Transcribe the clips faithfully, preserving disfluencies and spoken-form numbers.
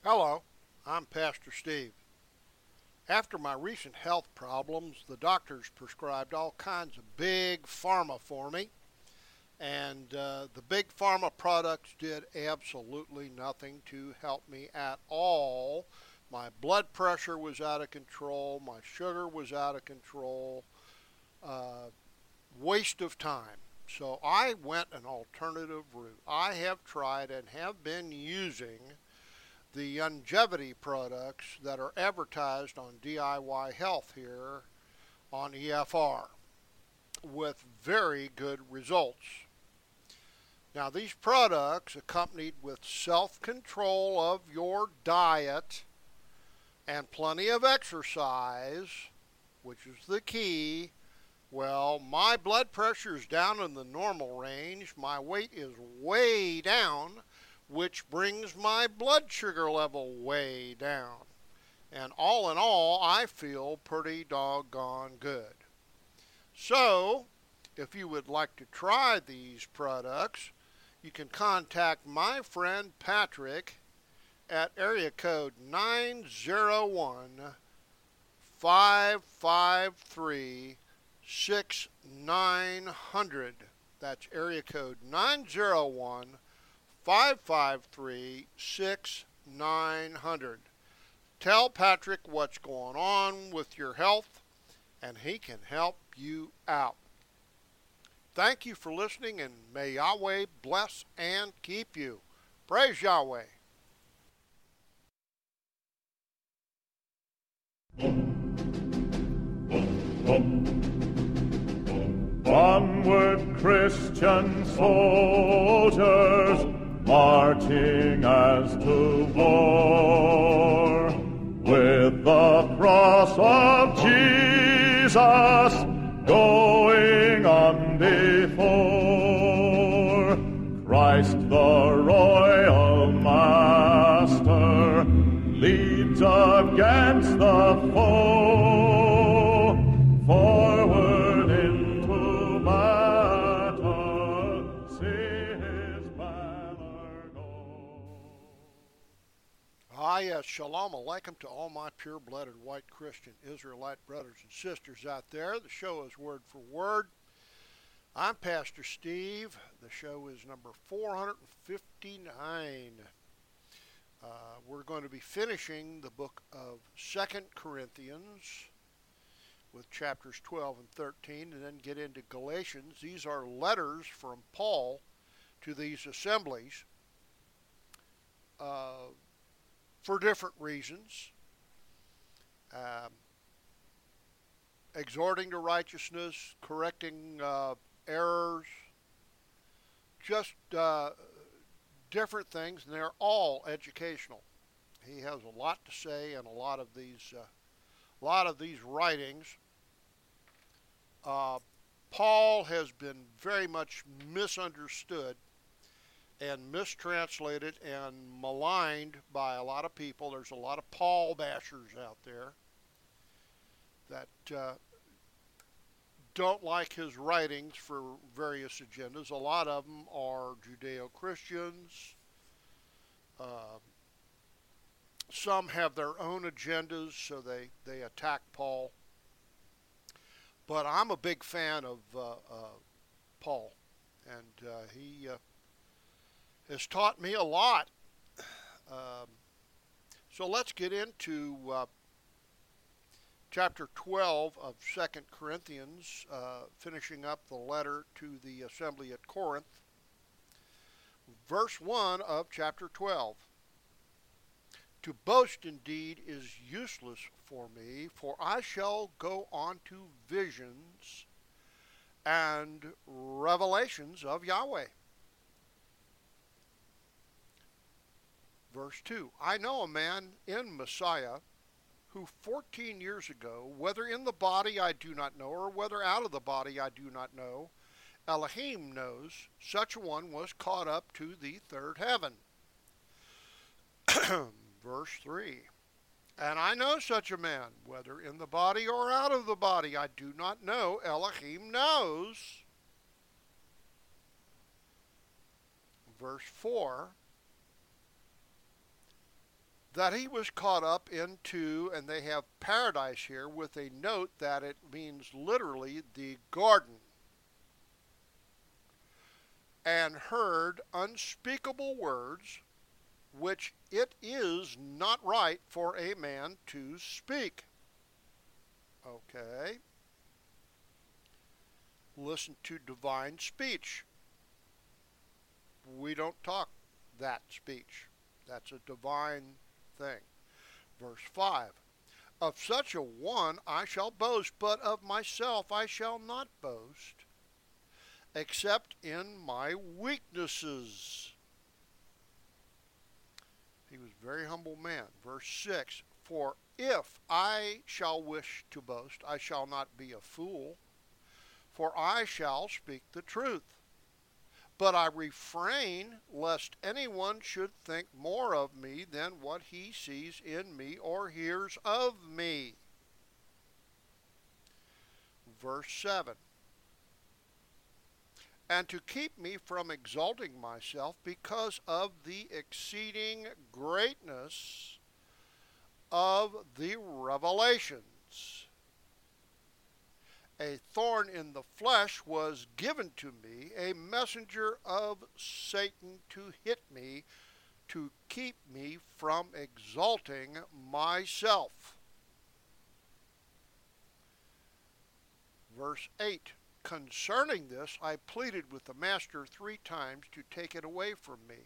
Hello, I'm Pastor Steve. After my recent health problems, the doctors prescribed all kinds of big pharma for me, and uh, the big pharma products did absolutely nothing to help me at all. My blood pressure was out of control, my sugar was out of control, uh, waste of time. So I went an alternative route. I have tried and have been using the longevity products that are advertised on D I Y Health here on E F R with very good results. Now, these products, accompanied with self control of your diet and plenty of exercise, which is the key, well, my blood pressure is down in the normal range, my weight is way down, which brings my blood sugar level way down. And all in all, I feel pretty doggone good. So, if you would like to try these products, you can contact my friend Patrick at area code nine zero one, five five three, six nine zero zero. That's area code nine zero one, five five three, six nine zero zero. Tell Patrick what's going on with your health, and he can help you out. Thank you for listening, and may Yahweh bless and keep you. Praise Yahweh. Onward, Christian soldiers, marching as to war, with the cross of Jesus going on before. Christ the royal master leads against the foe, forward into battle, see his banner go. Ah, yes, shalom aleichem to all my pure-blooded white Christian Israelite brothers and sisters out there. The show is Word for Word. I'm Pastor Steve. The show is number four fifty-nine. Uh, we're going to be finishing the book of Second Corinthians with chapters twelve and thirteen, and then get into Galatians. These are letters from Paul to these assemblies uh, for different reasons. Um, exhorting to righteousness, correcting uh, errors, just uh, different things, and they're all educational. He has a lot to say in a lot of these, uh, lot of these writings. Uh, Paul has been very much misunderstood and mistranslated and maligned by a lot of people. There's a lot of Paul bashers out there that uh, don't like his writings for various agendas. A lot of them are Judeo-Christians. Uh, some have their own agendas, so they, they attack Paul. But I'm a big fan of uh, uh, Paul, and uh, he uh, has taught me a lot. Um, so let's get into uh, chapter twelve of Second Corinthians, uh, finishing up the letter to the assembly at Corinth. Verse one of chapter twelve. To boast indeed is useless for me, for I shall go on to visions and revelations of Yahweh. Verse two. I know a man in Messiah who fourteen years ago, whether in the body I do not know, or whether out of the body I do not know, Elohim knows, such a one was caught up to the third heaven. Verse three. And I know such a man, whether in the body or out of the body I do not know, Elohim knows. Verse four. that he was caught up into, and they have paradise here with a note that it means literally the garden, and heard unspeakable words which it is not right for a man to speak. Okay. Listen to divine speech. We don't talk that speech. That's a divine thing. Verse five. Of such a one I shall boast, but of myself I shall not boast, except in my weaknesses. He was a very humble man. Verse six. For if I shall wish to boast, I shall not be a fool, for I shall speak the truth. But I refrain lest anyone should think more of me than what he sees in me or hears of me. Verse seven. And to keep me from exalting myself because of the exceeding greatness of the revelations. A thorn in the flesh was given to me, a messenger of Satan to hit me, to keep me from exalting myself. Verse eight. Concerning this, I pleaded with the master three times to take it away from me.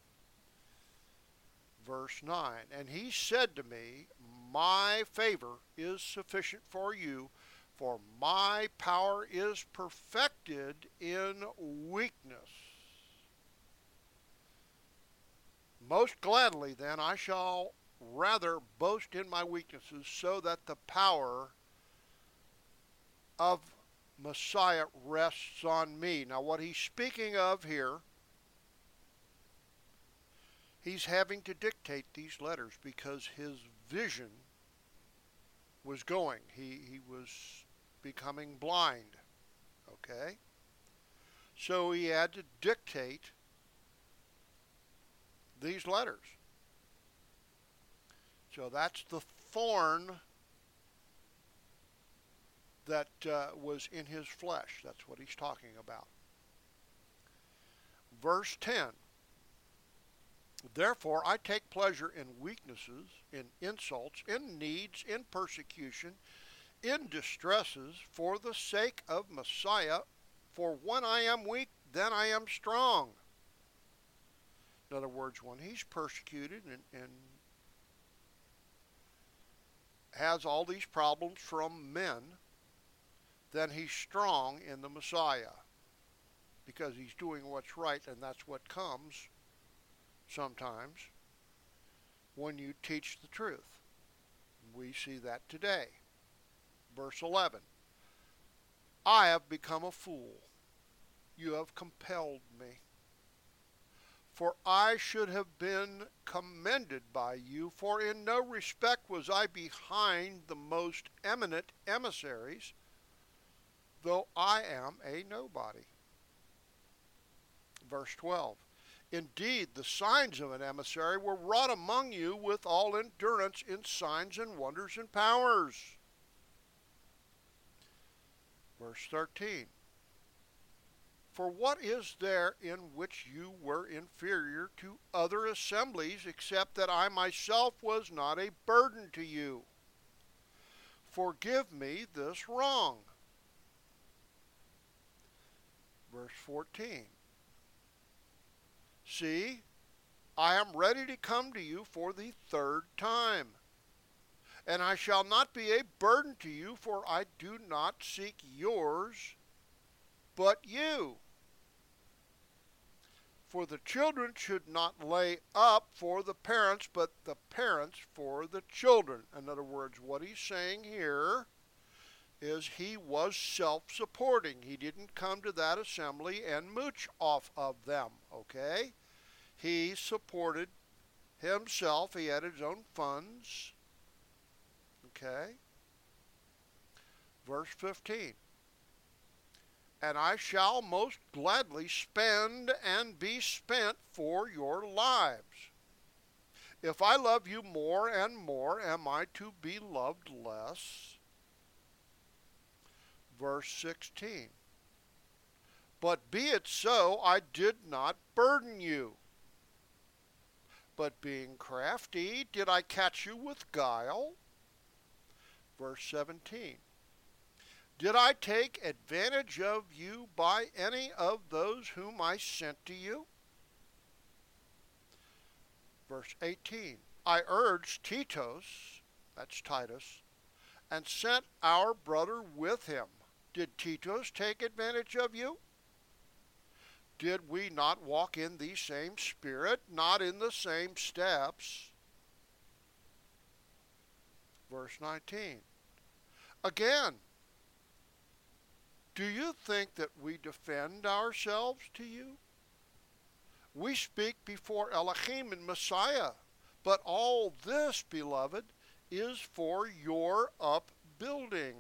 Verse nine. And he said to me, my favor is sufficient for you, for my power is perfected in weakness. Most gladly then I shall rather boast in my weaknesses, so that the power of Messiah rests on me. Now what he's speaking of here, he's having to dictate these letters because his vision was going. He, he was becoming blind. Okay? So he had to dictate these letters. So that's the thorn that uh, was in his flesh. That's what he's talking about. Verse ten. Therefore I take pleasure in weaknesses, in insults, in needs, in persecution, in distresses, for the sake of Messiah. For when I am weak, then I am strong. In other words, when he's persecuted and, and has all these problems from men, then he's strong in the Messiah, because he's doing what's right, and that's what comes sometimes when you teach the truth. We see that today. Verse eleven. I have become a fool. You have compelled me. For I should have been commended by you, for in no respect was I behind the most eminent emissaries, though I am a nobody. Verse twelve. Indeed, the signs of an emissary were wrought among you with all endurance in signs and wonders and powers. Verse thirteen. For what is there in which you were inferior to other assemblies, except that I myself was not a burden to you? Forgive me this wrong. Verse fourteen. See, I am ready to come to you for the third time, and I shall not be a burden to you, for I do not seek yours, but you. For the children should not lay up for the parents, but the parents for the children. In other words, what he's saying here is he was self-supporting. He didn't come to that assembly and mooch off of them, okay? He supported himself. He had his own funds, okay? Verse fifteen. And I shall most gladly spend and be spent for your lives. If I love you more and more, am I to be loved less? Verse sixteen. But be it so, I did not burden you. But being crafty, did I catch you with guile? Verse seventeen. Did I take advantage of you by any of those whom I sent to you? Verse eighteen. I urged Titus, that's Titus, and sent our brother with him. Did Titus take advantage of you? Did we not walk in the same spirit, not in the same steps? Verse nineteen. Again, do you think that we defend ourselves to you? We speak before Elohim and Messiah, but all this, beloved, is for your upbuilding.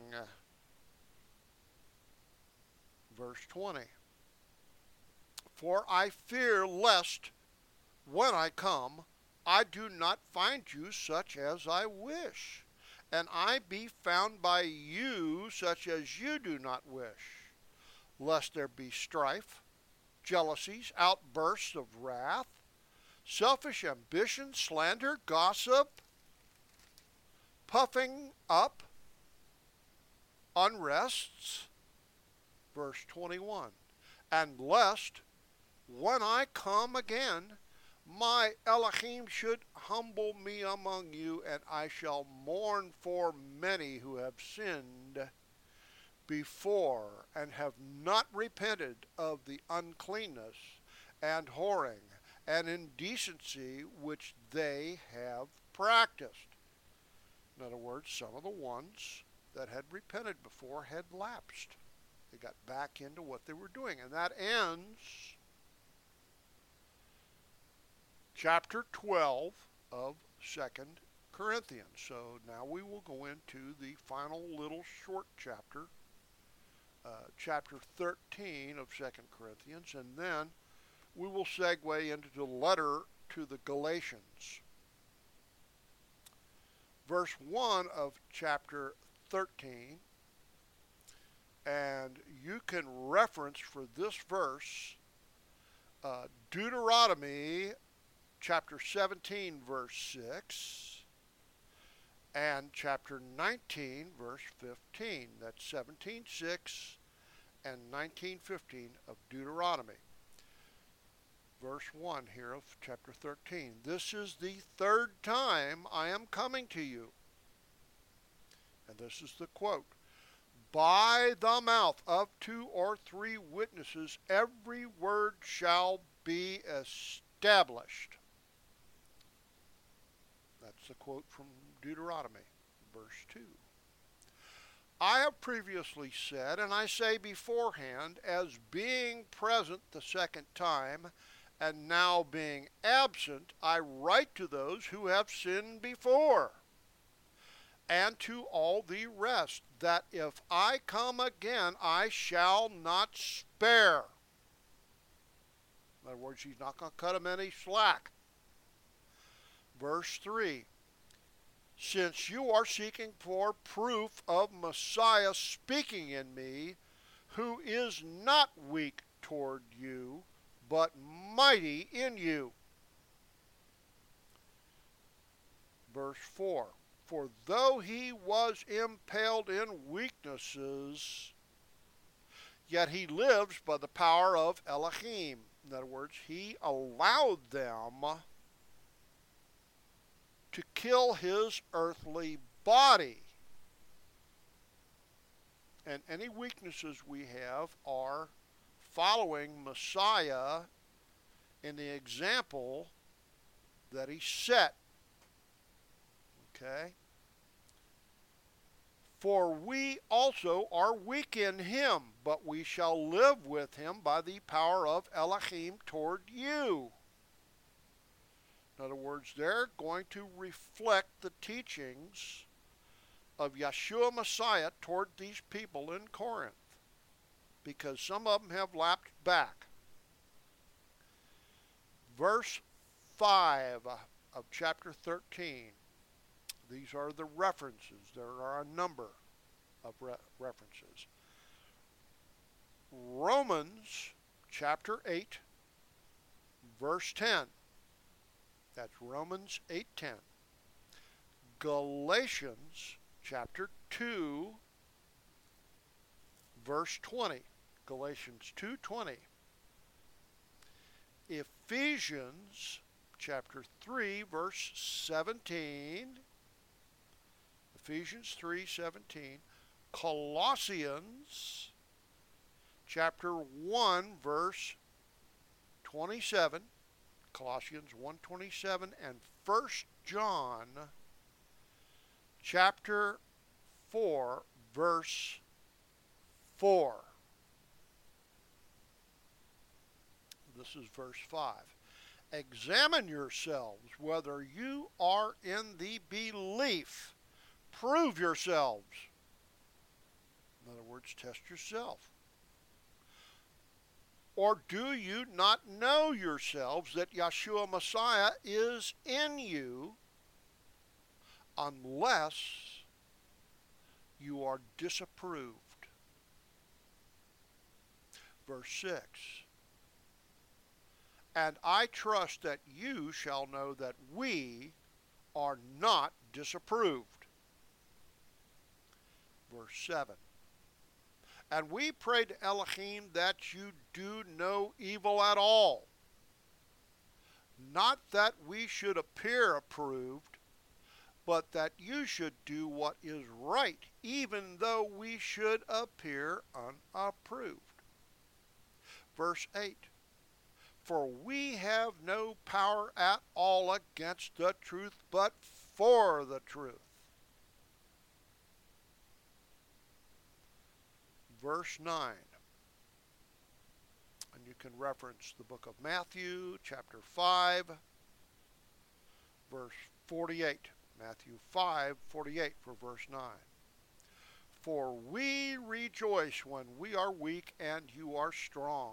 Verse twenty. For I fear lest, when I come, I do not find you such as I wish, and I be found by you such as you do not wish, lest there be strife, jealousies, outbursts of wrath, selfish ambition, slander, gossip, puffing up, unrests. Verse twenty-one. And lest, when I come again, my Elohim should humble me among you, and I shall mourn for many who have sinned before and have not repented of the uncleanness and whoring and indecency which they have practiced. In other words, some of the ones that had repented before had lapsed. They got back into what they were doing. And that ends chapter twelve of Second Corinthians. So now we will go into the final little short chapter, uh, chapter thirteen of Second Corinthians, and then we will segue into the letter to the Galatians. Verse one of chapter thirteen, and you can reference for this verse uh, Deuteronomy chapter seventeen, verse six, and chapter nineteen, verse fifteen. That's seventeen six and nineteen fifteen of Deuteronomy. Verse one here of chapter thirteen. This is the third time I am coming to you. And this is the quote. By the mouth of two or three witnesses, every word shall be established. That's the quote from Deuteronomy, verse two. I have previously said, and I say beforehand, as being present the second time, and now being absent, I write to those who have sinned before, and to all the rest, that if I come again, I shall not spare. In other words, he's not going to cut them any slack. Verse three. Since you are seeking for proof of Messiah speaking in me, who is not weak toward you, but mighty in you. Verse four. For though he was impaled in weaknesses, yet he lives by the power of Elohim. In other words, he allowed them to kill his earthly body. And any weaknesses we have are following Messiah in the example that he set. Okay? For we also are weak in him, but we shall live with him by the power of Elohim toward you. In other words, they're going to reflect the teachings of Yeshua Messiah toward these people in Corinth, because some of them have lapped back. Verse five of chapter thirteen. These are the references. There are a number of re- references. Romans chapter eight, verse ten. That's Romans eight ten. Galatians chapter two, verse twenty. Galatians two twenty. Ephesians chapter three, verse seventeen. Ephesians three seventeen. Colossians chapter one, verse twenty-seven. Colossians one twenty-seven, and First John chapter four, verse four. This is verse five. Examine yourselves whether you are in the belief. Prove yourselves. In other words, test yourself. Or do you not know yourselves that Yeshua Messiah is in you, unless you are disapproved? Verse six. And I trust that you shall know that we are not disapproved. Verse seven. And we pray to Elohim that you do no evil at all. Not that we should appear approved, but that you should do what is right, even though we should appear unapproved. Verse eight. For we have no power at all against the truth, but for the truth. Verse nine. And you can reference the book of Matthew, chapter five, verse forty-eight. Matthew five, forty-eight for verse nine. For we rejoice when we are weak and you are strong.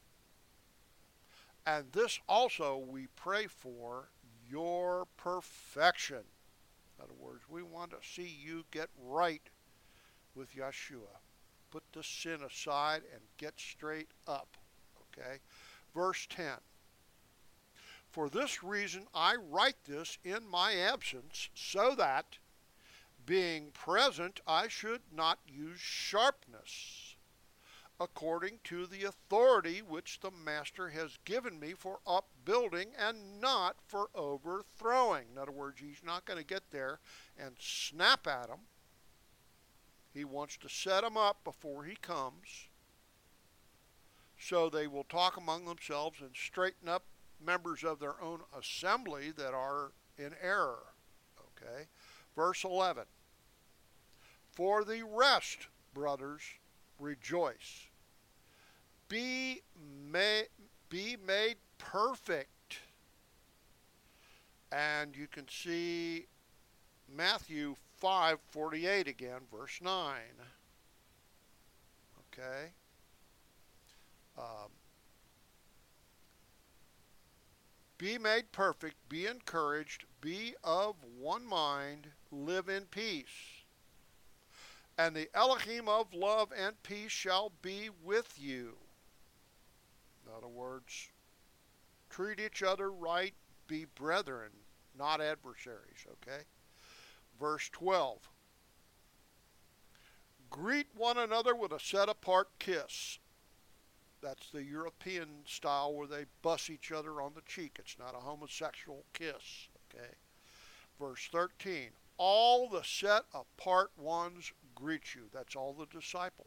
And this also we pray for your perfection. In other words, we want to see you get right with Yeshua. Put the sin aside and get straight up. Okay? Verse ten. For this reason I write this in my absence, so that, being present, I should not use sharpness, according to the authority which the Master has given me for upbuilding and not for overthrowing. In other words, he's not going to get there and snap at them. He wants to set them up before he comes, so they will talk among themselves and straighten up members of their own assembly that are in error. Okay? Verse eleven. For the rest, brothers, rejoice. Be made, be made perfect. And you can see Matthew five forty-eight again, verse nine. Okay? Um, be made perfect, be encouraged, be of one mind, live in peace. And the Elohim of love and peace shall be with you. In other words, treat each other right, be brethren, not adversaries, okay? Verse twelve. Greet one another with a set-apart kiss. That's the European style where they bust each other on the cheek. It's not a homosexual kiss, okay? Verse thirteen. All the set-apart ones greet you. That's all the disciples.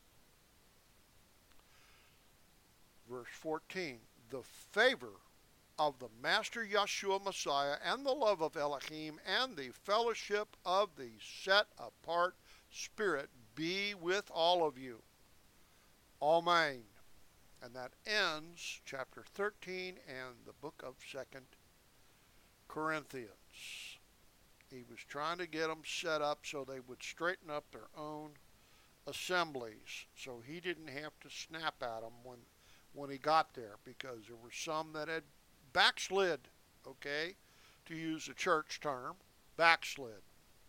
Verse fourteen. The favor of the Master Yeshua Messiah and the love of Elohim and the fellowship of the set-apart Spirit be with all of you. Amen. And that ends chapter thirteen and the book of Second Corinthians. He was trying to get them set up so they would straighten up their own assemblies, so he didn't have to snap at them when, when he got there, because there were some that had backslid, okay, to use a church term, backslid.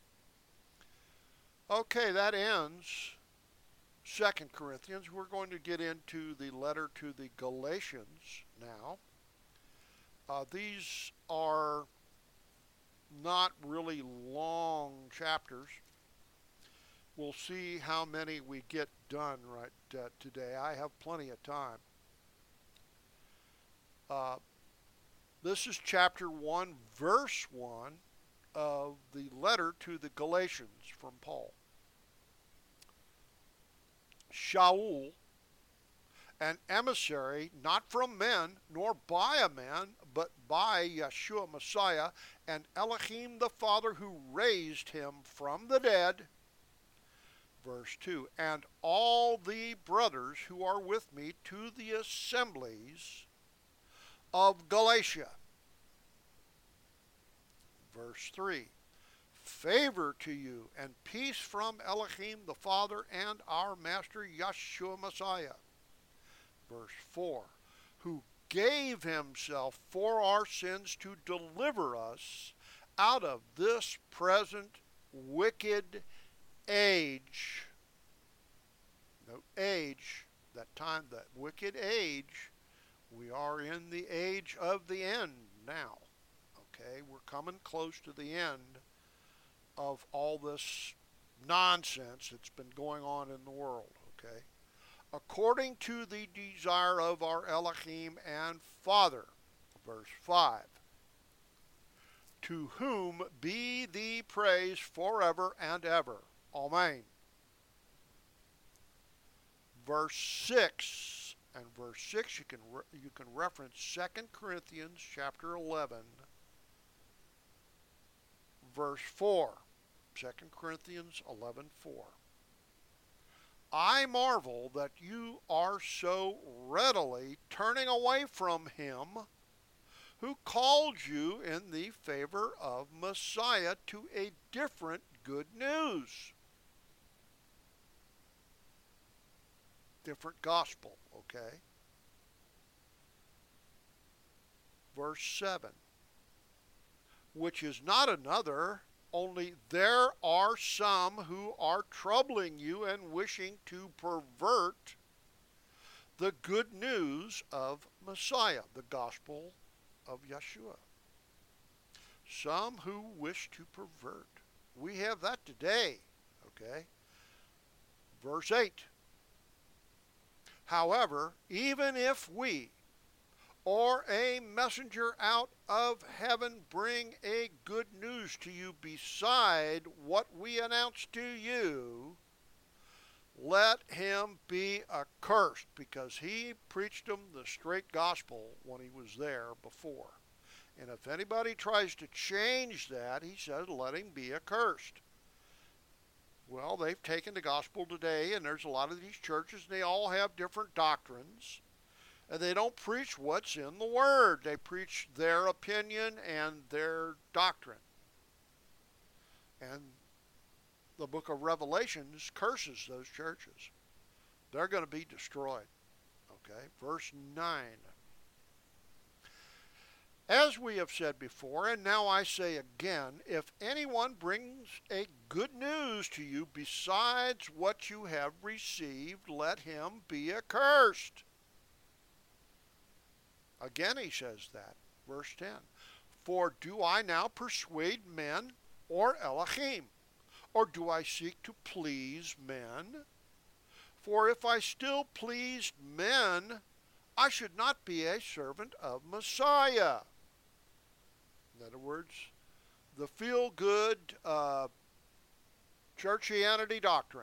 Okay, that ends Second Corinthians. We're going to get into the letter to the Galatians now. Uh, these are not really long chapters. We'll see how many we get done right uh, today. I have plenty of time. Uh, this is chapter one, verse one of the letter to the Galatians from Paul. Shaul, an emissary, not from men, nor by a man, but by Yeshua Messiah, and Elohim the Father who raised him from the dead. Verse two, and all the brothers who are with me to the assemblies of Galatia. Verse three, favor to you and peace from Elohim the Father and our Master Yeshua Messiah. Verse four, who gave himself for our sins to deliver us out of this present wicked age. Note age, that time, that wicked age. We are in the age of the end now. Okay, we're coming close to the end of all this nonsense that's been going on in the world, okay? According to the desire of our Elohim and Father, verse five, to whom be the praise forever and ever. Amen. Verse six, and verse six you can re- you can reference Second Corinthians chapter eleven, verse four. Second Corinthians eleven four. I marvel that you are so readily turning away from him who called you in the favor of Messiah to a different good news. Different gospel, okay? Verse seven. Which is not another, only there are some who are troubling you and wishing to pervert the good news of Messiah, the gospel of Yeshua. Some who wish to pervert. We have that today, okay? Verse eight. However, even if we or a messenger out of heaven bring a good news to you beside what we announce to you, let him be accursed, because he preached them the straight gospel when he was there before. And if anybody tries to change that, he says, let him be accursed. Well, they've taken the gospel today, and there's a lot of these churches, and they all have different doctrines. And they don't preach what's in the Word. They preach their opinion and their doctrine. And the book of Revelations curses those churches. They're going to be destroyed. Okay, verse nine. As we have said before, and now I say again, if anyone brings a good news to you besides what you have received, let him be accursed. Again he says that. Verse ten. For do I now persuade men or Elohim? Or do I seek to please men? For if I still pleased men, I should not be a servant of Messiah. In other words, the feel-good uh, churchianity doctrine.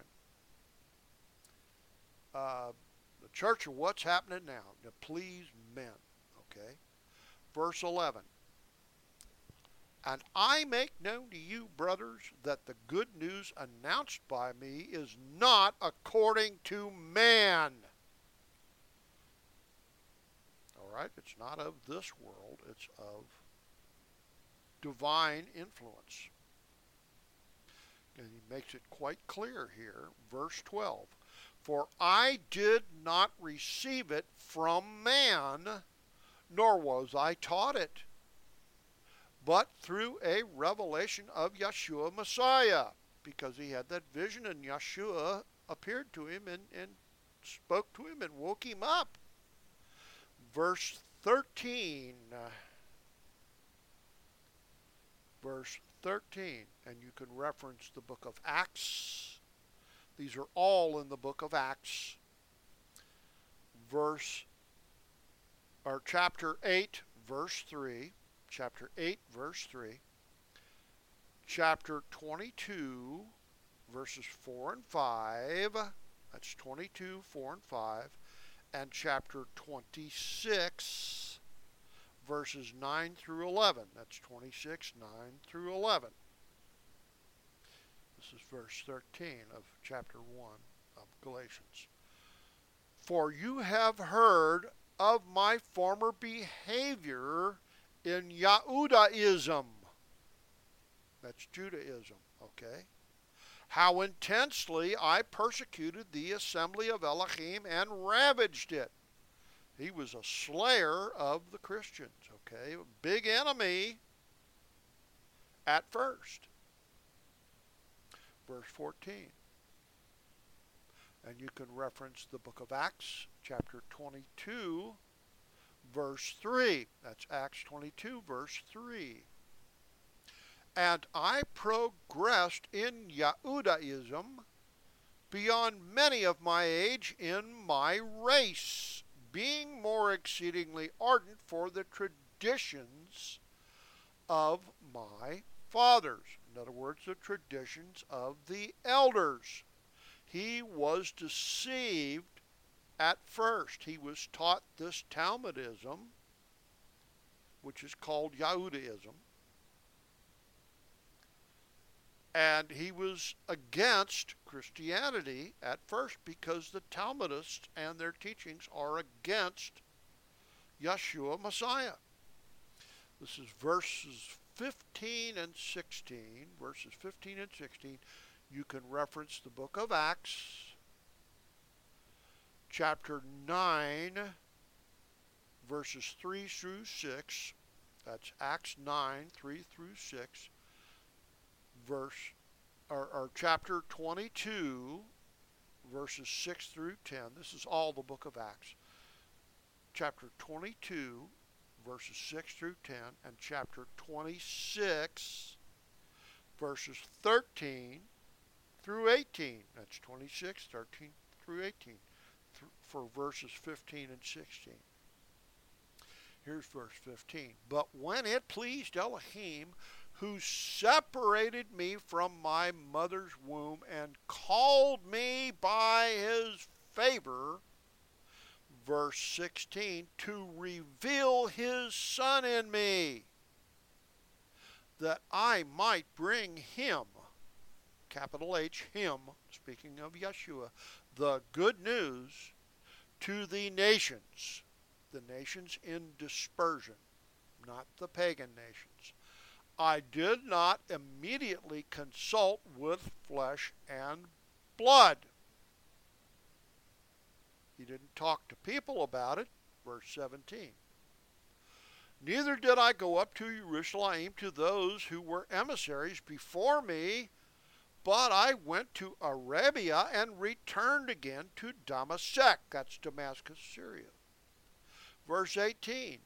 Uh, the church of what's happening now, to please men. Okay? Verse eleven. And I make known to you, brothers, that the good news announced by me is not according to man. All right? It's not of this world. It's of divine influence. And he makes it quite clear here. Verse twelve. For I did not receive it from man, nor was I taught it, but through a revelation of Yeshua Messiah, because he had that vision and Yeshua appeared to him and, and spoke to him and woke him up. Verse thirteen. Verse thirteen, and you can reference the book of Acts. These are all in the book of Acts. Verse, or chapter eight, verse three. Chapter eight, verse three. Chapter twenty-two, verses four and five. That's twenty-two, four and five. And chapter twenty-six, verses nine through eleven. That's twenty-six, nine through eleven. This is verse thirteen of chapter one of Galatians. For you have heard of my former behavior in Yahudaism. That's Judaism, okay? How intensely I persecuted the assembly of Elohim and ravaged it. He was a slayer of the Christians, okay? A big enemy at first. Verse fourteen. And you can reference the book of Acts, chapter twenty-two, verse three. That's Acts twenty-two, verse three. And I progressed in Yahudaism beyond many of my age in my race, being more exceedingly ardent for the traditions of my fathers. In other words, the traditions of the elders. He was deceived at first. He was taught this Talmudism, which is called Yahudaism. And he was against Christianity at first because the Talmudists and their teachings are against Yeshua Messiah. This is verses fifteen and sixteen. Verses fifteen and sixteen. You can reference the book of Acts, chapter nine, verses three through six. That's Acts nine, three through six. Verse, or, or chapter twenty-two, verses six through ten. This is all the book of Acts. Chapter twenty-two, verses six through ten, and chapter twenty-six, verses thirteen through eighteen. That's twenty-six, thirteen through eighteen, th- for verses fifteen and sixteen. Here's verse fifteen. But when it pleased Elohim, who separated me from my mother's womb and called me by his favor, verse sixteen, to reveal his Son in me, that I might bring him, capital H, him, speaking of Yeshua, the good news to the nations, the nations in dispersion, not the pagan nations. I did not immediately consult with flesh and blood. He didn't talk to people about it. Verse seventeen. Neither did I go up to Jerusalem to those who were emissaries before me, but I went to Arabia and returned again to Damascus. That's Damascus, Syria. Verse eighteen.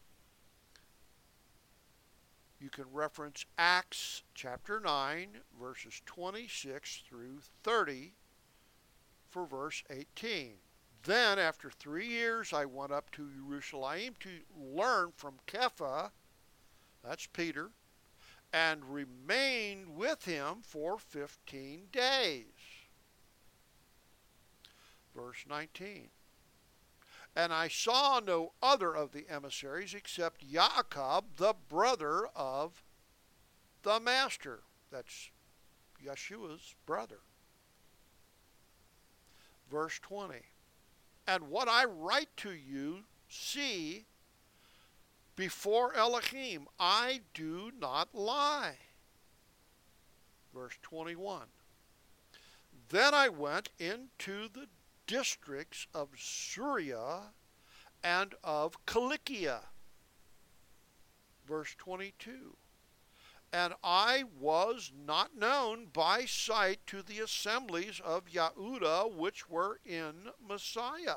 You can reference Acts chapter nine, verses twenty-six through thirty for verse eighteen. Then, after three years, I went up to Jerusalem to learn from Kepha, that's Peter, and remained with him for fifteen days. Verse nineteen. And I saw no other of the emissaries except Jacob, the brother of the Master. That's Yeshua's brother. Verse twenty. And what I write to you, see, before Elohim, I do not lie. Verse twenty-one. Then I went into the districts of Syria and of Cilicia. Verse twenty-two. And I was not known by sight to the assemblies of Yahudah which were in Messiah.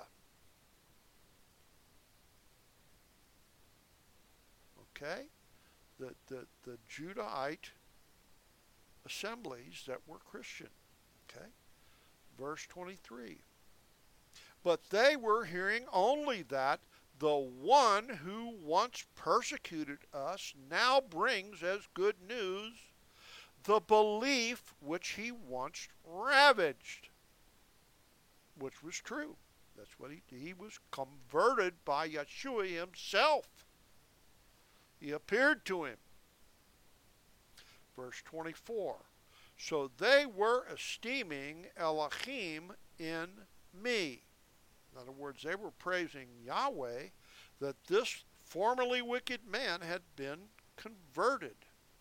Okay? The, the, the Judahite assemblies that were Christian. Okay? Verse twenty-three. But they were hearing only that the one who once persecuted us now brings as good news the belief which he once ravaged, which was true. That's what he he was converted by Yeshua himself. He appeared to him. Verse twenty-four. So they were esteeming Elohim in me. In other words, they were praising Yahweh that this formerly wicked man had been converted.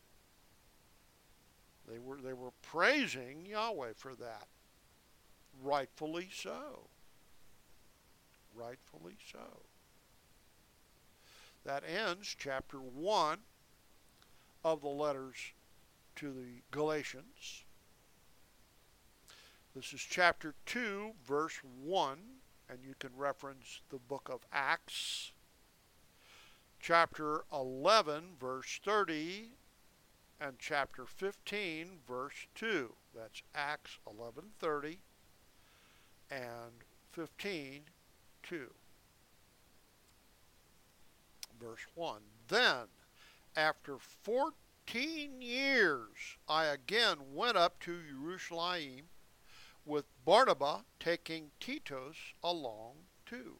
They were, they were praising Yahweh for that. Rightfully so. Rightfully so. That ends chapter one of the letters to the Galatians. This is chapter two, verse one. And you can reference the book of Acts, chapter eleven, verse thirty, and chapter fifteen, verse two. That's Acts eleven thirty and fifteen two. Verse one. Then, after fourteen years, I again went up to Jerusalem with Barnabas, taking Titus along too.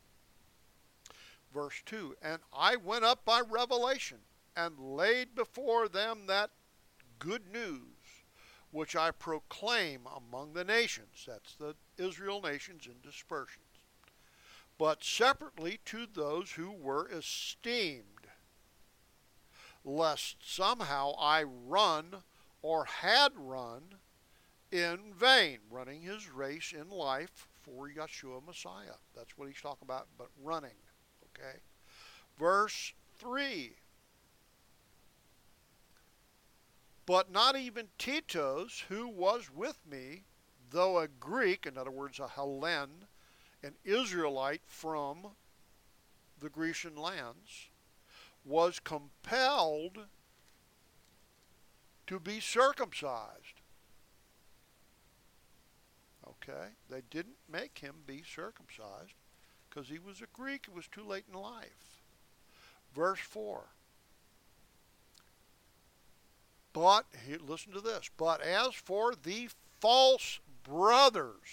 Verse two, and I went up by revelation, and laid before them that good news, which I proclaim among the nations. That's the Israel nations in dispersions. But separately to those who were esteemed, lest somehow I run, or had run, in vain, running his race in life for Yeshua Messiah. That's what he's talking about, but running. Okay? Verse three. But not even Titus, who was with me, though a Greek, in other words, a Hellen, an Israelite from the Grecian lands, was compelled to be circumcised. Okay? They didn't make him be circumcised because he was a Greek. It was too late in life. Verse four. But, listen to this, but as for the false brothers,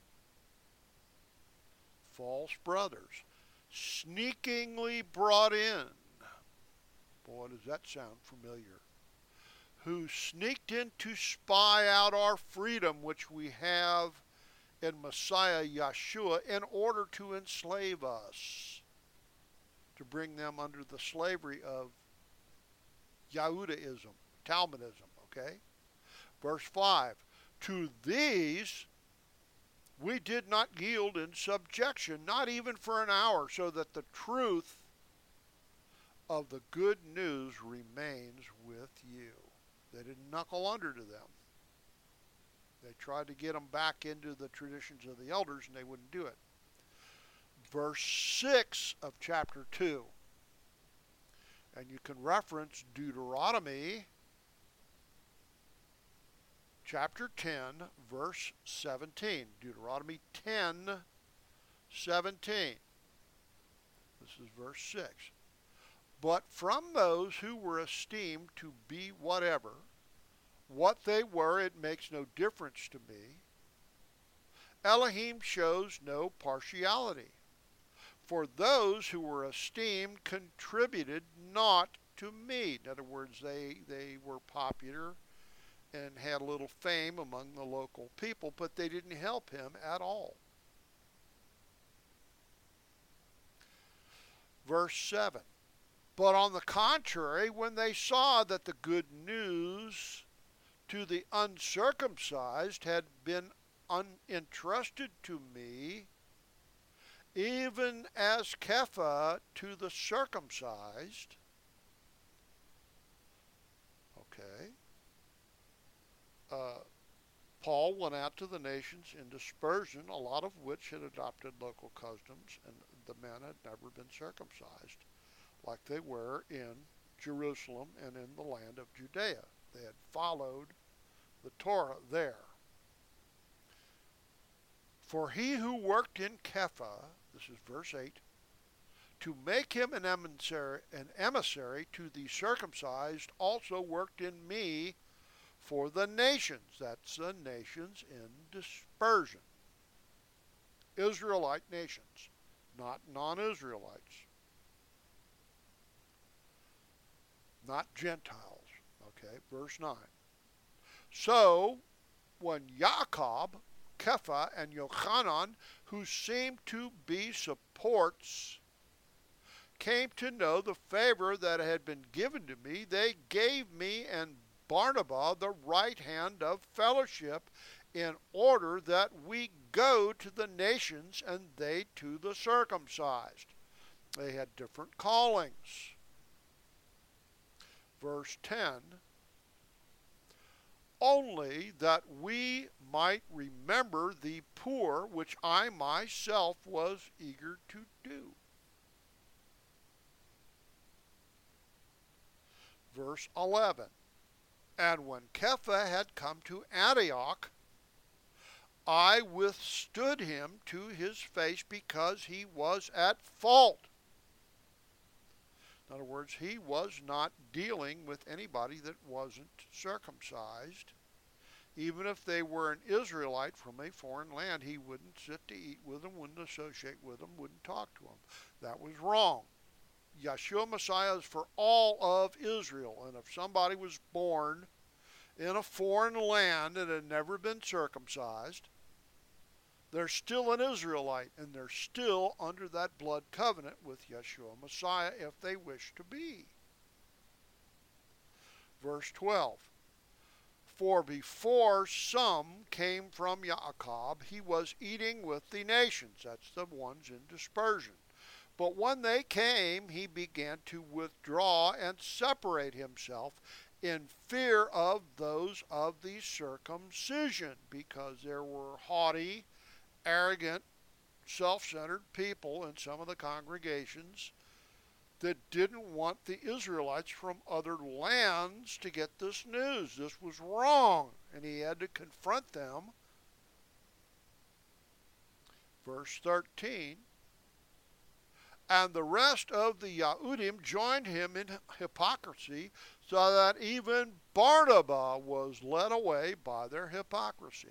false brothers, sneakingly brought in, boy, does that sound familiar, who sneaked in to spy out our freedom which we have in Messiah Yeshua in order to enslave us, to bring them under the slavery of Yahudaism, Talmudism, okay? Verse five, to these we did not yield in subjection, not even for an hour, so that the truth of the good news remains with you. They didn't knuckle under to them. They tried to get them back into the traditions of the elders, and they wouldn't do it. Verse six of chapter two. And you can reference Deuteronomy chapter ten, verse seventeen. Deuteronomy ten, seventeen. This is verse six. But from those who were esteemed to be whatever, what they were, it makes no difference to me. Elohim shows no partiality. For those who were esteemed contributed not to me. In other words, they, they were popular and had a little fame among the local people, but they didn't help him at all. Verse seven. But on the contrary, when they saw that the good news to the uncircumcised had been unentrusted to me, even as Kepha to the circumcised, Paul went out to the nations in dispersion, a lot of which had adopted local customs, and the men had never been circumcised like they were in Jerusalem and in the land of Judea. They had followed the Torah there. For he who worked in Kepha, this is verse eight, to make him an emissary, an emissary to the circumcised, also worked in me for the nations. That's the nations in dispersion. Israelite nations, not non-Israelites. Not Gentiles. Okay, verse nine. So, when Jacob, Kepha, and Yochanan, who seemed to be supports, came to know the favor that had been given to me, they gave me and Barnabas the right hand of fellowship, in order that we go to the nations and they to the circumcised. They had different callings. Verse ten, only that we might remember the poor, which I myself was eager to do. Verse eleven, and when Kepha had come to Antioch, I withstood him to his face because he was at fault. In other words, he was not dealing with anybody that wasn't circumcised. Even if they were an Israelite from a foreign land, he wouldn't sit to eat with them, wouldn't associate with them, wouldn't talk to them. That was wrong. Yeshua Messiah is for all of Israel. And if somebody was born in a foreign land and had never been circumcised, they're still an Israelite, and they're still under that blood covenant with Yeshua Messiah if they wish to be. Verse twelve, for before some came from Jacob, he was eating with the nations. That's the ones in dispersion. But when they came, he began to withdraw and separate himself in fear of those of the circumcision, because there were haughty, arrogant, self-centered people in some of the congregations that didn't want the Israelites from other lands to get this news. This was wrong, and he had to confront them. Verse thirteen, and the rest of the Yahudim joined him in hypocrisy, so that even Barnabas was led away by their hypocrisy.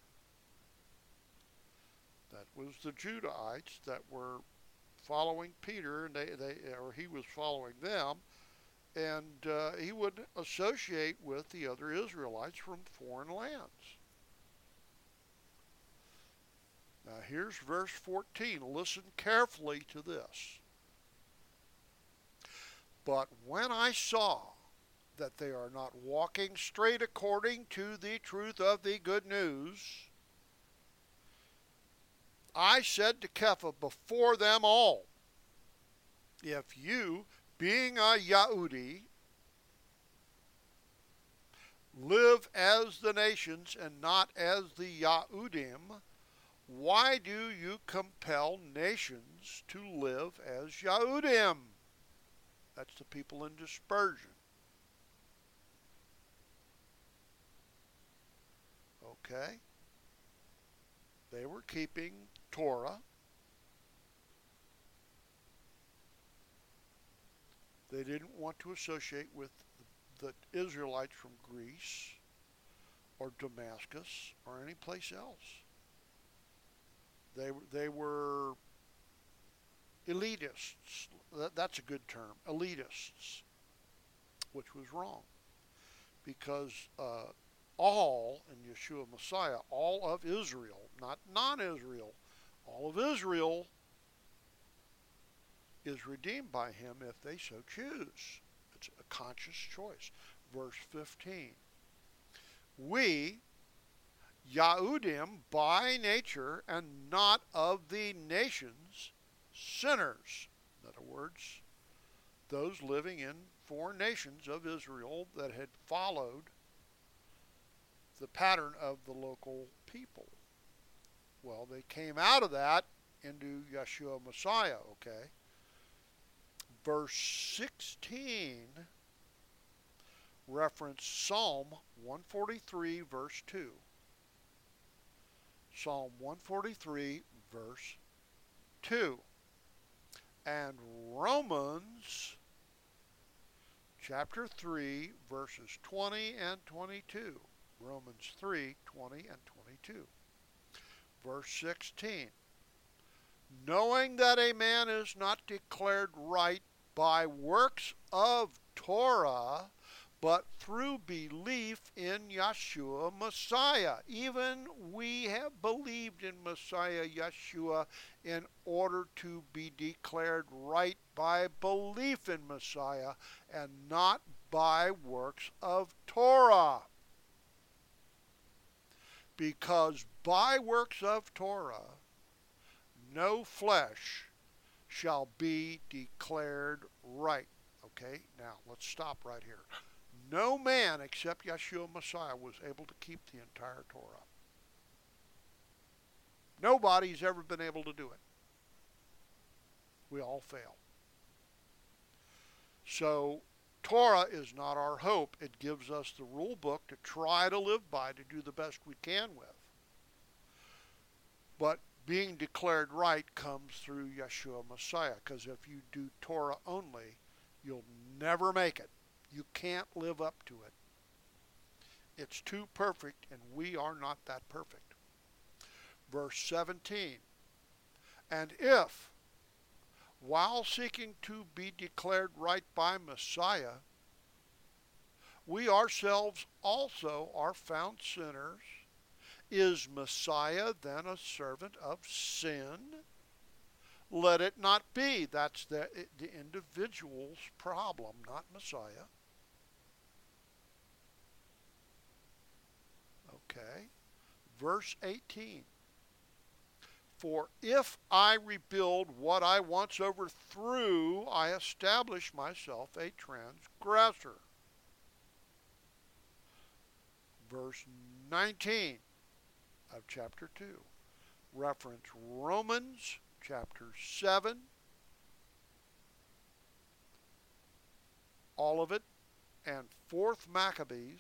That was the Judahites that were following Peter, and they, they or he was following them, and uh, he would associate with the other Israelites from foreign lands. Now here's verse fourteen. Listen carefully to this. But when I saw that they are not walking straight according to the truth of the good news, I said to Kepha before them all, if you, being a Yahudi, live as the nations and not as the Yahudim, why do you compel nations to live as Yahudim? That's the people in dispersion. Okay? They were keeping Torah. They didn't want to associate with the Israelites from Greece or Damascus or any place else. They, they were elitists. That, that's a good term, elitists, which was wrong, because uh, all in Yeshua Messiah, all of Israel, not non-Israel, all of Israel is redeemed by him if they so choose. It's a conscious choice. Verse fifteen. We, Yahudim by nature and not of the nations, sinners. In other words, those living in foreign nations of Israel that had followed the pattern of the local people. Well, they came out of that into Yeshua Messiah, okay? Verse sixteen reference Psalm one forty-three, verse two. Psalm one forty-three, verse two. And Romans chapter three, verses twenty and twenty-two. Romans three, twenty and twenty-two. Verse sixteen. Knowing that a man is not declared right by works of Torah, but through belief in Yeshua Messiah. Even we have believed in Messiah Yeshua in order to be declared right by belief in Messiah and not by works of Torah. Because by works of Torah, no flesh shall be declared right. Okay, now let's stop right here. No man except Yeshua Messiah was able to keep the entire Torah. Nobody's ever been able to do it. We all fail. So Torah is not our hope. It gives us the rule book to try to live by, to do the best we can with. But being declared right comes through Yeshua Messiah, because if you do Torah only, you'll never make it. You can't live up to it. It's too perfect, and we are not that perfect. Verse seventeen. And if, while seeking to be declared right by Messiah, we ourselves also are found sinners, is Messiah then a servant of sin? Let it not be. That's the, the individual's problem, not Messiah. Okay. Verse eighteen. For if I rebuild what I once overthrew, I establish myself a transgressor. Verse nineteen of chapter two. Reference Romans chapter seven. All of it. And fourth Maccabees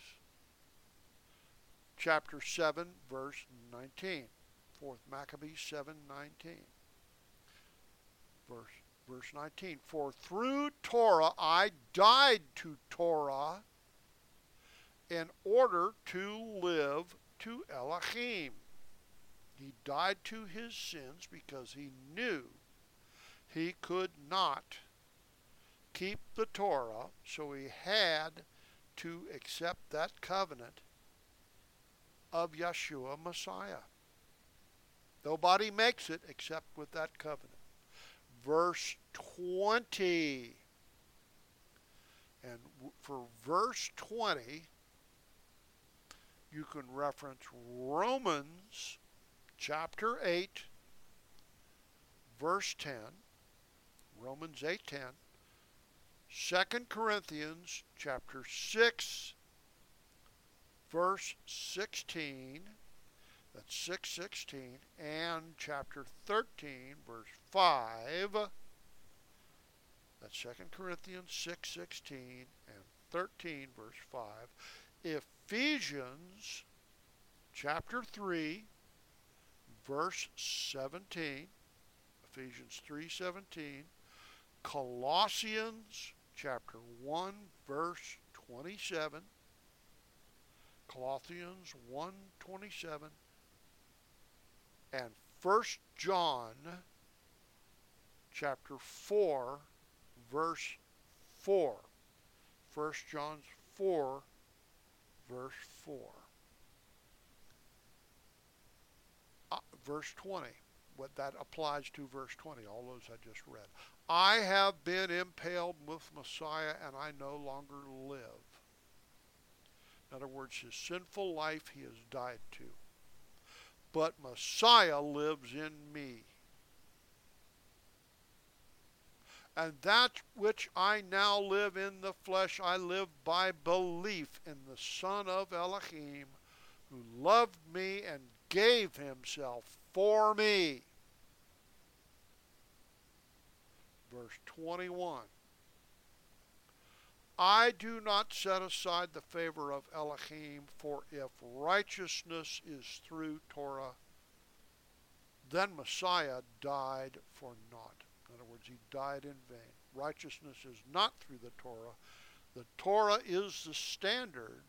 chapter seven, verse nineteen. fourth Maccabees seven nineteen. Verse, verse nineteen. For through Torah I died to Torah in order to live to Elohim. He died to his sins because he knew he could not keep the Torah, so he had to accept that covenant of Yeshua Messiah. Nobody makes it except with that covenant. Verse twenty. And for verse twenty, you can reference Romans chapter eight, verse ten. Romans eight ten. Second Corinthians chapter six, verse sixteen. That's six sixteen, and chapter thirteen, verse five. That's Second Corinthians six sixteen and thirteen, verse five. Ephesians chapter three, verse seventeen. Ephesians three seventeen. Colossians chapter one, verse twenty-seven. Colossians one twenty-seven. And First John chapter four, verse four. First John four, verse four. Uh, verse twenty. What that applies to verse twenty, all those I just read. I have been impaled with Messiah, and I no longer live. In other words, his sinful life he has died to. But Messiah lives in me. And that which I now live in the flesh, I live by belief in the Son of Elohim, who loved me and gave himself for me. Verse twenty-one. I do not set aside the favor of Elohim, for if righteousness is through Torah, then Messiah died for naught. In other words, he died in vain. Righteousness is not through the Torah. The Torah is the standard,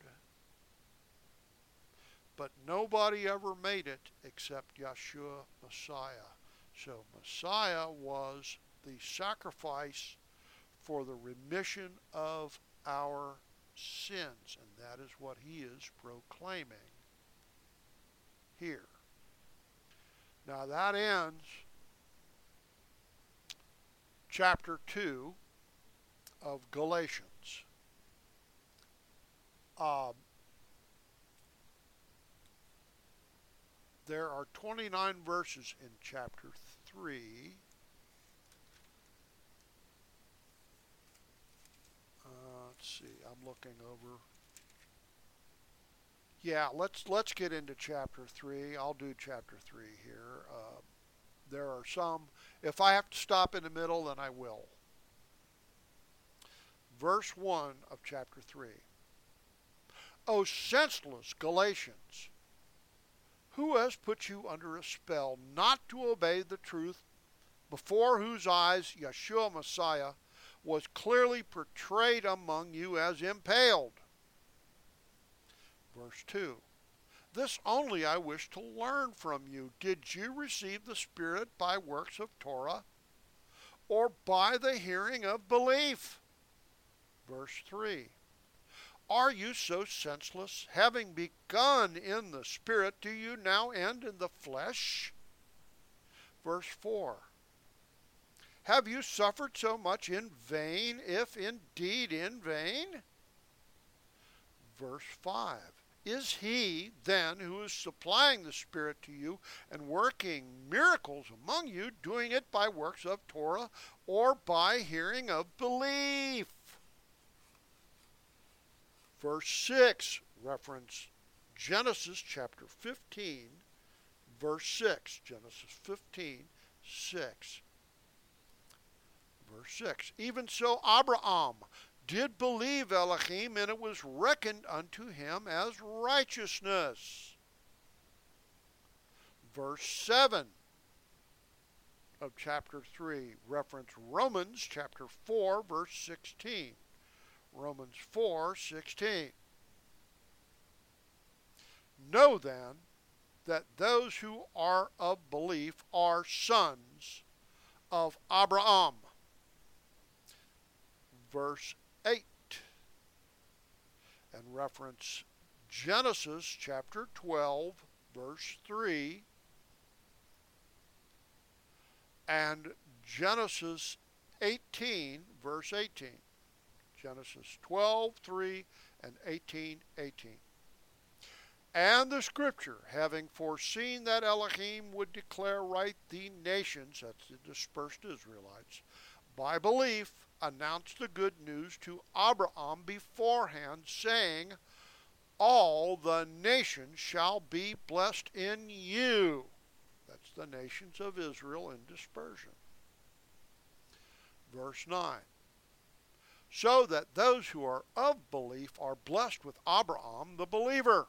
but nobody ever made it except Yeshua Messiah. So Messiah was the sacrifice for the remission of our sins, and that is what he is proclaiming here. Now that ends chapter two of Galatians. Um, there are twenty-nine verses in chapter three. Uh, let's see, I'm looking over. Yeah, let's let's get into chapter three. I'll do chapter three here. Uh, there are some. If I have to stop in the middle, then I will. Verse one of chapter three. O senseless Galatians, who has put you under a spell not to obey the truth, before whose eyes Yeshua Messiah was clearly portrayed among you as impaled? Verse two. This only I wish to learn from you. Did you receive the Spirit by works of Torah, or by the hearing of belief? Verse three. Are you so senseless? Having begun in the Spirit, do you now end in the flesh? Verse four. Have you suffered so much in vain, if indeed in vain? Verse five. Is he, then, who is supplying the Spirit to you and working miracles among you, doing it by works of Torah or by hearing of belief? Verse six, reference Genesis chapter fifteen, verse six. Genesis fifteen, six. Verse six. Even so Abraham did believe Elohim, and it was reckoned unto him as righteousness. Verse seven of chapter three, reference Romans chapter four, verse sixteen. Romans four, sixteen. Know then that those who are of belief are sons of Abraham. Verse eight, and reference Genesis chapter twelve, verse three, and Genesis eighteen, verse eighteen. Genesis twelve, three, and eighteen, eighteen. And the Scripture, having foreseen that Elohim would declare right the nations, that's the dispersed Israelites, by belief, announced the good news to Abraham beforehand, saying, all the nations shall be blessed in you. That's the nations of Israel in dispersion. Verse nine. So that those who are of belief are blessed with Abraham the believer.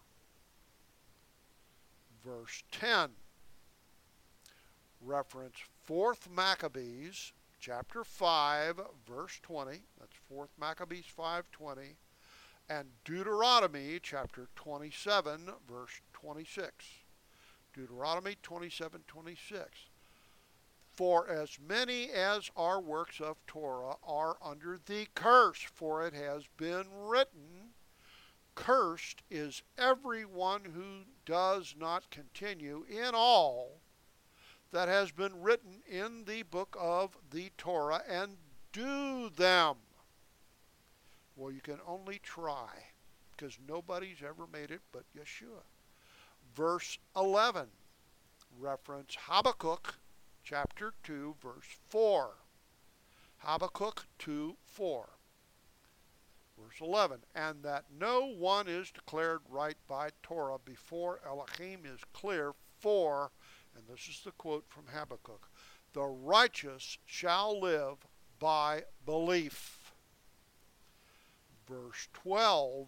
Verse ten. Reference fourth Maccabees chapter five, verse twenty. That's fourth Maccabees five twenty. And Deuteronomy chapter twenty-seven, verse twenty-six. Deuteronomy twenty-seven, twenty-six. For as many as are works of Torah are under the curse, for it has been written, cursed is everyone who does not continue in all that has been written in the book of the Torah and do them. Well, you can only try, because nobody's ever made it but Yeshua. Verse eleven, reference Habakkuk chapter two, verse four. Habakkuk two, four. Verse eleven, and that no one is declared right by Torah before Elohim is clear, for, and this is the quote from Habakkuk, the righteous shall live by belief. Verse twelve,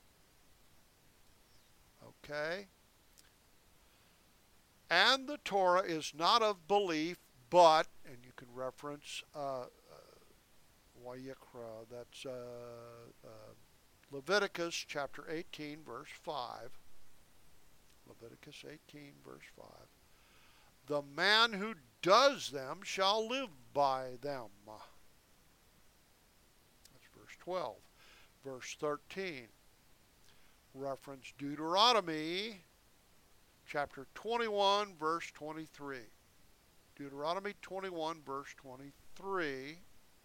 okay, and the Torah is not of belief, but, and you can reference uh, Vayikra, that's uh, uh, Leviticus chapter eighteen, verse five. Leviticus eighteen, verse five. The man who does them shall live by them. That's verse twelve. Verse thirteen. Reference Deuteronomy chapter twenty-one, verse twenty-three. Deuteronomy twenty-one, verse twenty-three.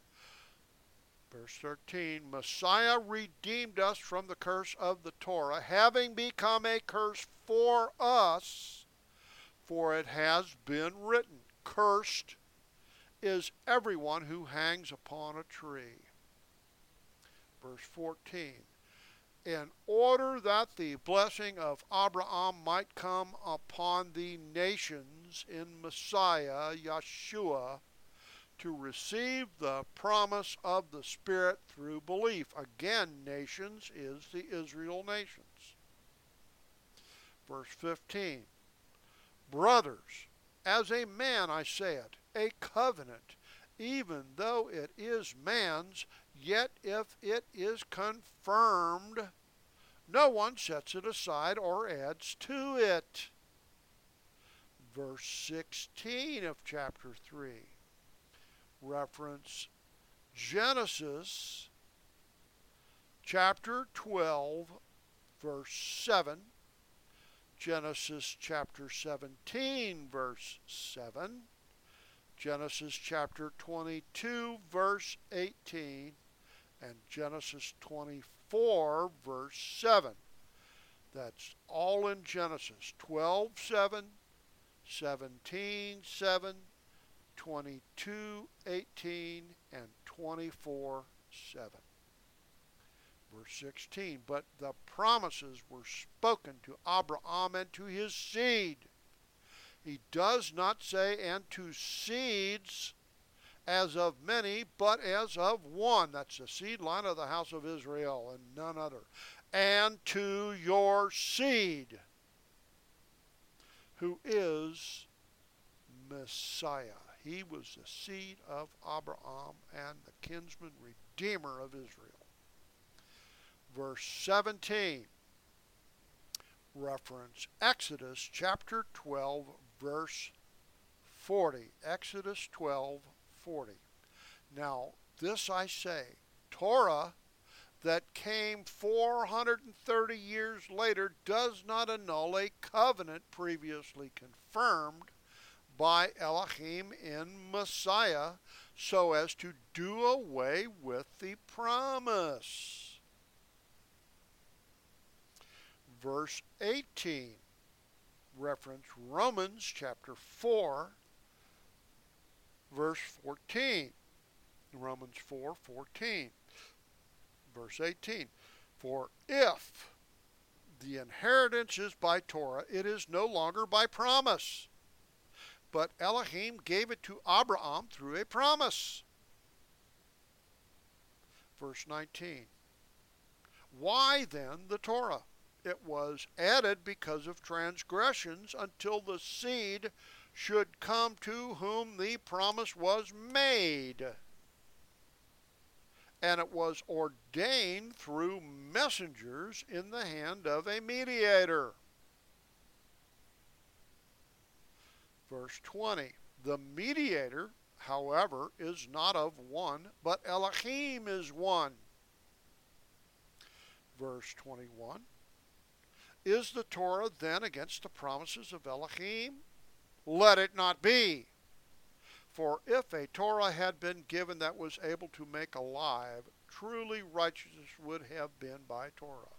Verse thirteen, Messiah redeemed us from the curse of the Torah, having become a curse for us, for it has been written, cursed is everyone who hangs upon a tree. Verse fourteen, in order that the blessing of Abraham might come upon the nations in Messiah, Yeshua, to receive the promise of the Spirit through belief. Again, nations is the Israel nations. Verse fifteen, brothers, as a man I say it, a covenant, even though it is man's, yet if it is confirmed, no one sets it aside or adds to it. Verse sixteen of chapter three. Reference Genesis chapter twelve, verse seven, Genesis chapter seventeen, verse seven, Genesis chapter twenty-two, verse eighteen, and Genesis twenty-four, verse seven. That's all in Genesis twelve, seven, seventeen, seven, twenty-two, eighteen, and twenty-four, seven. Verse sixteen, but the promises were spoken to Abraham and to his seed. He does not say, and to seeds as of many, but as of one. That's the seed line of the house of Israel and none other. And to your seed, who is Messiah. He was the seed of Abraham and the kinsman redeemer of Israel. Verse seventeen, reference Exodus chapter twelve, verse forty. Exodus twelve, forty. Now, this I say, Torah that came four hundred thirty years later does not annul a covenant previously confirmed by Elohim in Messiah, so as to do away with the promise. Verse eighteen, reference Romans chapter four, verse fourteen. Romans four, fourteen. Verse eighteen, for if the inheritance is by Torah, it is no longer by promise, but Elohim gave it to Abraham through a promise. Verse nineteen, why then the Torah? It was added because of transgressions until the seed should come to whom the promise was made. And it was ordained through messengers in the hand of a mediator. Verse twenty, the mediator, however, is not of one, but Elohim is one. Verse twenty-one, is the Torah then against the promises of Elohim? Let it not be. For if a Torah had been given that was able to make alive, truly righteousness would have been by Torah.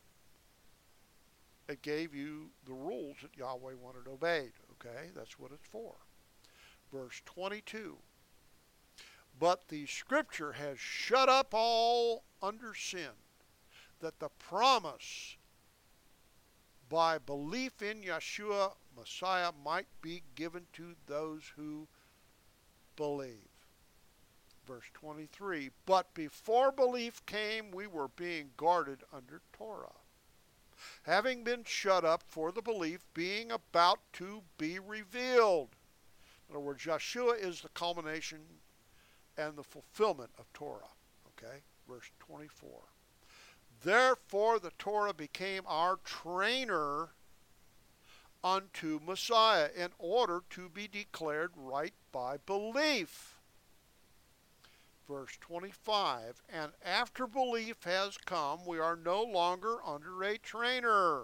It gave you the rules that Yahweh wanted obeyed. Okay, that's what it's for. Verse twenty-two. But the Scripture has shut up all under sin, that the promise by belief in Yeshua Messiah might be given to those who believe. Verse twenty-three, but before belief came, we were being guarded under Torah, having been shut up for the belief being about to be revealed. In other words, Yeshua is the culmination and the fulfillment of Torah. Okay, verse twenty-four. Therefore the Torah became our trainer unto Messiah in order to be declared right by belief. Verse twenty-five, and after belief has come, we are no longer under a trainer.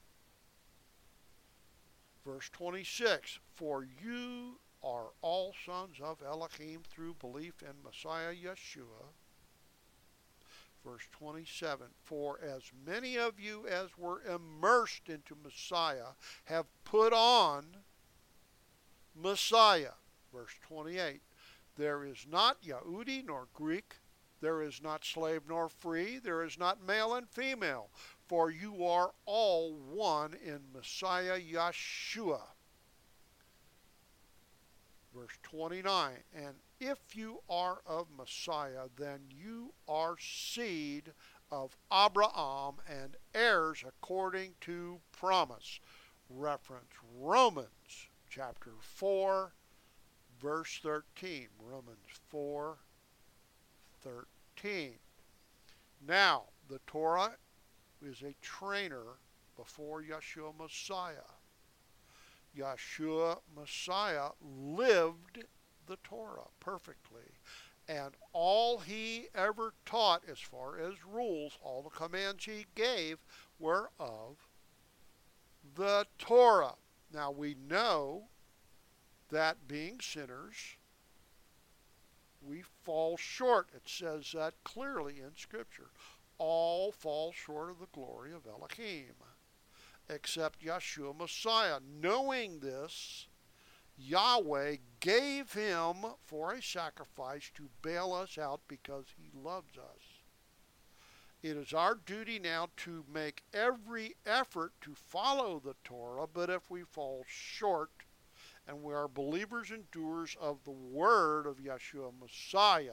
Verse twenty-six, for you are all sons of Elohim through belief in Messiah Yeshua. Verse twenty-seven, for as many of you as were immersed into Messiah have put on Messiah. Verse twenty-eight, there is not Yehudi nor Greek, there is not slave nor free, there is not male and female, for you are all one in Messiah Yeshua. Verse twenty-nine, and if you are of Messiah, then you are seed of Abraham and heirs according to promise. Reference Romans chapter four, verse thirteen. Romans four, thirteen. Now, the Torah is a trainer before Yeshua Messiah. Yeshua Messiah lived the Torah perfectly, and all he ever taught as far as rules, all the commands he gave, were of the Torah. Now we know that being sinners, we fall short. It says that clearly in Scripture. All fall short of the glory of Elohim, except Yeshua Messiah. Knowing this, Yahweh gave him for a sacrifice to bail us out because he loves us. It is our duty now to make every effort to follow the Torah, but if we fall short and we are believers and doers of the word of Yeshua Messiah,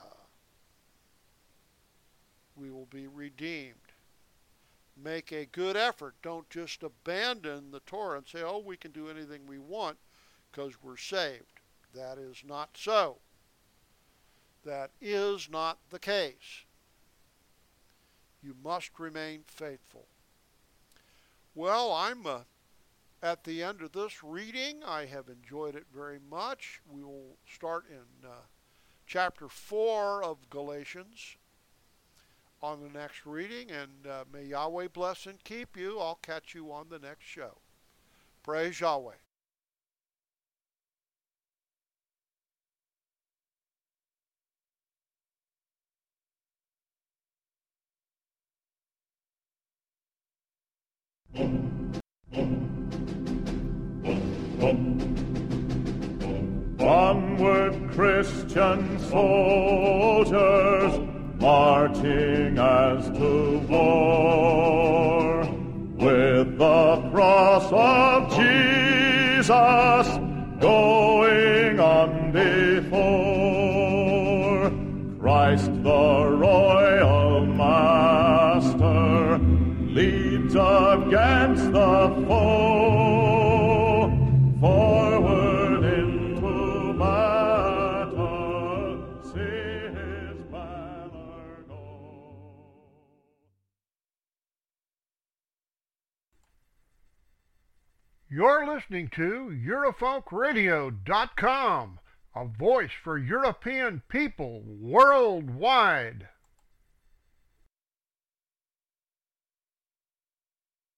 we will be redeemed. Make a good effort. Don't just abandon the Torah and say, oh, we can do anything we want because we're saved. That is not so. That is not the case. You must remain faithful. Well, I'm uh, at the end of this reading. I have enjoyed it very much. We will start in uh, chapter four of Galatians on the next reading, and uh, may Yahweh bless and keep you. I'll catch you on the next show. Praise Yahweh. Onward, Christian soldiers, marching as to war, with the cross of Jesus going on before. Christ the royal master leads against the foe, forward into battle, see his banner go. You're listening to Eurofolk Radio dot com, a voice for European people worldwide.